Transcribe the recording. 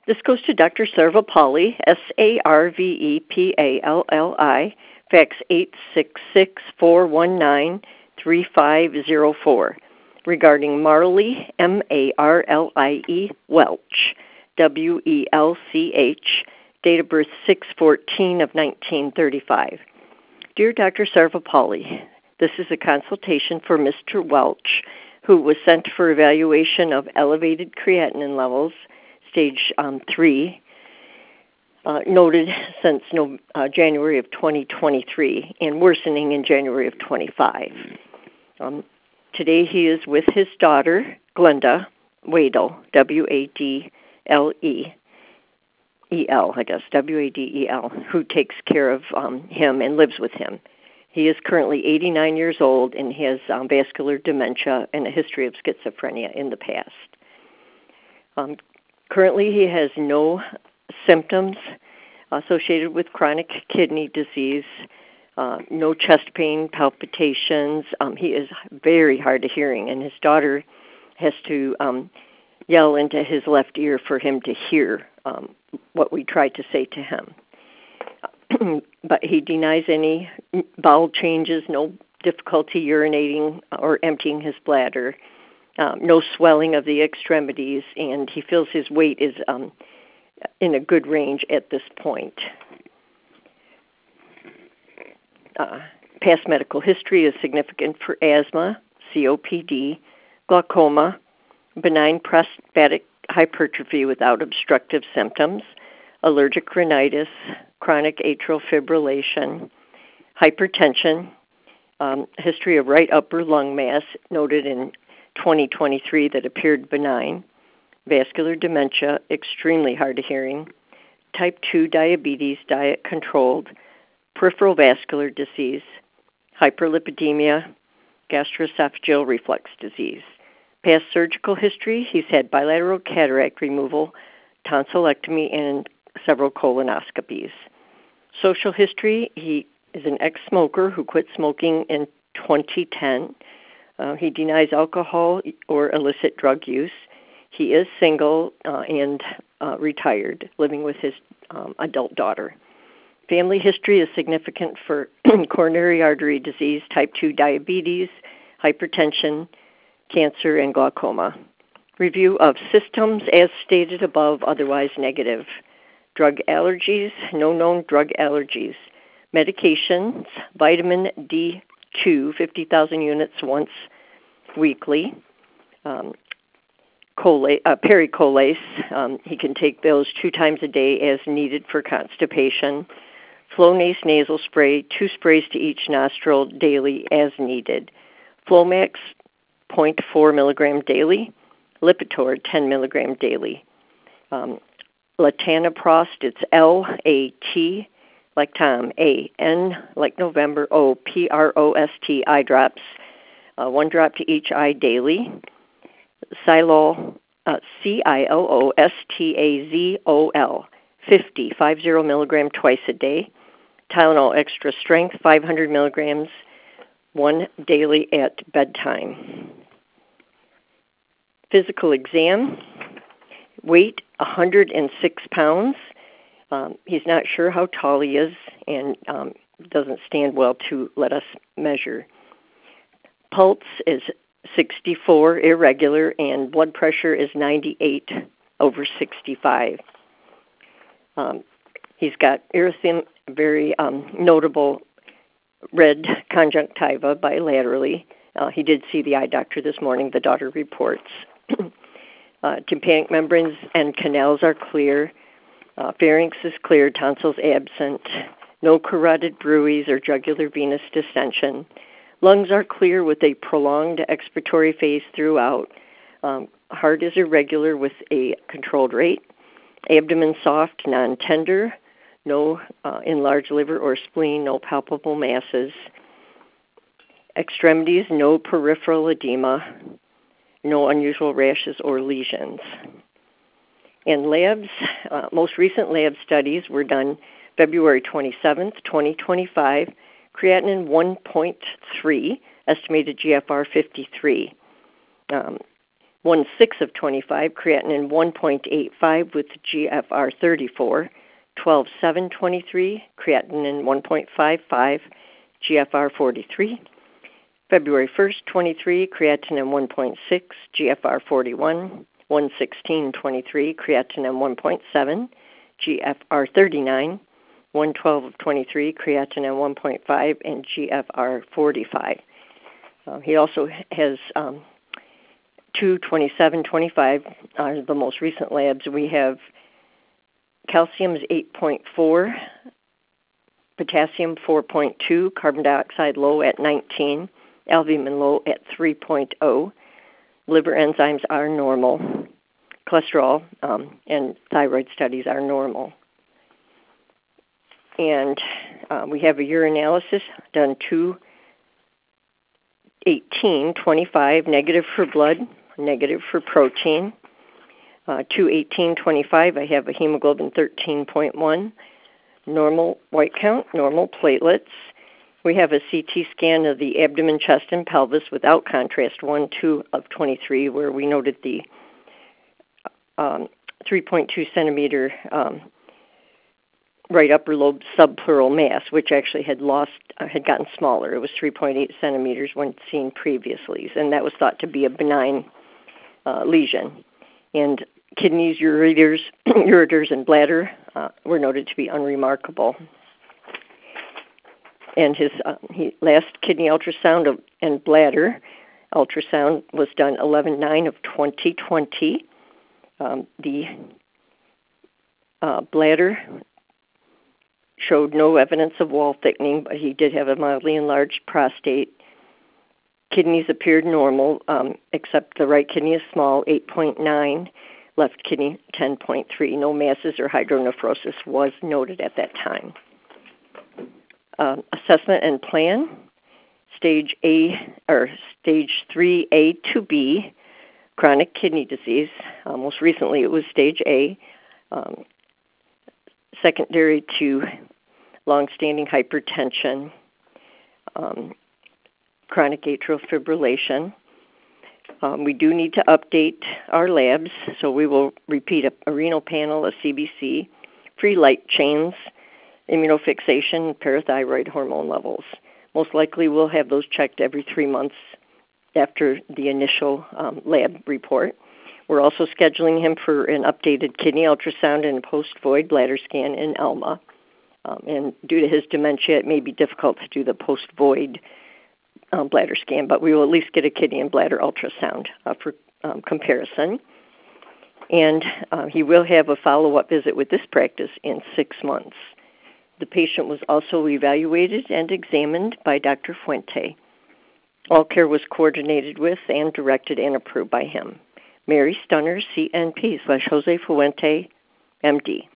This goes to Dr. Sarvepalli, Sarvepalli, fax 866-419-3504, regarding Marlie, Marlie Welch, Welch, date of birth 6/14 of 1935. Dear Dr. Sarvepalli, this is a consultation for Mr. Welch, who was sent for evaluation of elevated creatinine levels, stage 3, noted since January of 2023 and worsening in January of 25. Today he is with his daughter, Glenda Wadel, Wadel, I guess, Wadel, who takes care of him and lives with him. He is currently 89 years old and he has vascular dementia and a history of schizophrenia in the past. Currently, he has no symptoms associated with chronic kidney disease, no chest pain, palpitations. He is very hard of hearing, and his daughter has to yell into his left ear for him to hear what we try to say to him. But he denies any bowel changes, no difficulty urinating or emptying his bladder, no swelling of the extremities, and he feels his weight is in a good range at this point. Past medical history is significant for asthma, COPD, glaucoma, benign prostatic hypertrophy without obstructive symptoms, allergic rhinitis, chronic atrial fibrillation, hypertension, history of right upper lung mass noted in 2023 that appeared benign, vascular dementia, extremely hard of hearing, type 2 diabetes, diet controlled, peripheral vascular disease, hyperlipidemia, gastroesophageal reflux disease. Past surgical history, he's had bilateral cataract removal, tonsillectomy, and several colonoscopies. Social history, he is an ex-smoker who quit smoking in 2010. He denies alcohol or illicit drug use. He is single and retired, living with his adult daughter. Family history is significant for coronary artery disease, type 2 diabetes, hypertension, cancer, and glaucoma. Review of systems as stated above, otherwise negative. Drug allergies, no known drug allergies. Medications, vitamin D2, 50,000 units once weekly. Pericolase, he can take those 2 times a day as needed for constipation. Flonase nasal spray, 2 sprays to each nostril daily as needed. Flomax, 0.4 milligram daily. Lipitor, 10 milligram daily. Latanoprost, it's L-A-T, like Tom, A-N, like November, O-P-R-O-S-T, eye drops, 1 drop to each eye daily. Cilol, C-I-L-O-S-T-A-Z-O-L, 50 milligram twice a day. Tylenol extra strength, 500 milligrams, 1 daily at bedtime. Physical exam, weight 106 pounds. He's not sure how tall he is and doesn't stand well to let us measure. Pulse is 64, irregular, and blood pressure is 98/65. He's got erythema, very notable red conjunctiva bilaterally. He did see the eye doctor this morning, the daughter reports. Tympanic membranes and canals are clear. Pharynx is clear, tonsils absent. No carotid bruits or jugular venous distension. Lungs are clear with a prolonged expiratory phase throughout. Heart is irregular with a controlled rate. Abdomen soft, non-tender. No enlarged liver or spleen, no palpable masses. Extremities, no peripheral edema. No unusual rashes or lesions. And labs, most recent lab studies were done February 27th, 2025. Creatinine 1.3, estimated GFR 53. 1/6 of 25, creatinine 1.85 with GFR 34. 12/7/23, creatinine 1.55, GFR 43. February 1st, 23, creatinine 1.6, GFR 41. 1/16/23, creatinine 1.7, GFR 39. 1/12 of 23, creatinine 1.5, and GFR 45. He also has 2/27/25 are the most recent labs. We have calcium is 8.4, potassium 4.2, carbon dioxide low at 19, albumin low at 3.0. Liver enzymes are normal. Cholesterol and thyroid studies are normal. And we have a urinalysis done 2/18/25, negative for blood, negative for protein. 2/18/25, I have a hemoglobin 13.1, normal white count, normal platelets. We have a CT scan of the abdomen, chest, and pelvis without contrast, 1/2 of 23, where we noted the 3.2 centimeter right upper lobe subpleural mass, which actually had gotten smaller. It was 3.8 centimeters when seen previously, and that was thought to be a benign lesion. And kidneys, ureters, and bladder were noted to be unremarkable. And his last kidney ultrasound and bladder ultrasound was done 11/9 of 2020. The bladder showed no evidence of wall thickening, but he did have a mildly enlarged prostate. Kidneys appeared normal, except the right kidney is small, 8.9, left kidney 10.3. No masses or hydronephrosis was noted at that time. Assessment and plan, stage 3A to B, chronic kidney disease. Most recently it was stage A, secondary to long-standing hypertension, chronic atrial fibrillation. We do need to update our labs, so we will repeat a renal panel, a CBC, free light chains, immunofixation, parathyroid hormone levels. Most likely we'll have those checked every 3 months after the initial lab report. We're also scheduling him for an updated kidney ultrasound and a post-void bladder scan in Alma. And due to his dementia, it may be difficult to do the post-void bladder scan, but we will at least get a kidney and bladder ultrasound for comparison. And he will have a follow-up visit with this practice in 6 months. The patient was also evaluated and examined by Dr. Fuente. All care was coordinated with and directed and approved by him. Mary Stunner, CNP /Jose Fuente, MD.